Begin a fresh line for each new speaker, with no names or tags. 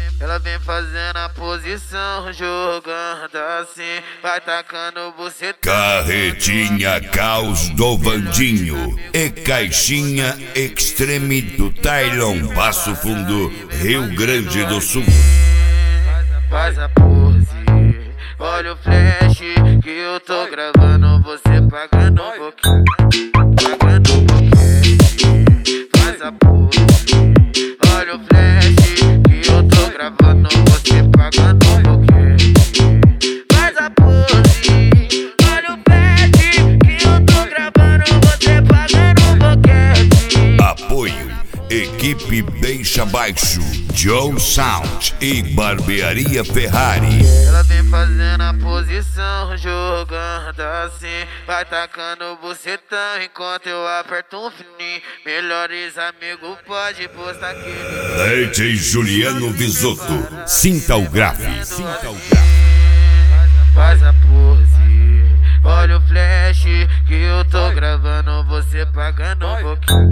Ela vem fazendo a posição, jogando assim, vai tacando buceta.
Carretinha Caos do Vandinho e Caixinha Extreme do Tailon, Passo Fundo, Rio Grande do Sul.
Faz a pose, olha o flash que eu tô gravando, você pagando um pouquinho, pagando um pouquinho. Faz a pose, olha o flash que eu tô gravando, você pagando um pouquinho. Faz a pose, olha o flash que eu tô gravando, você pagando um pouquinho.
Apoio Equipe Beixa Baixo, Joe Sound e Barbearia Ferrari.
Ela vem fazendo a posição, jogando assim, vai tacando bucetão enquanto eu aperto um fininho. Melhores amigos pode postar aquele.
Leite Juliano Visotto, sinta o grave.
Faz a pose, olha o flash que eu tô gravando, você pagando um pouquinho.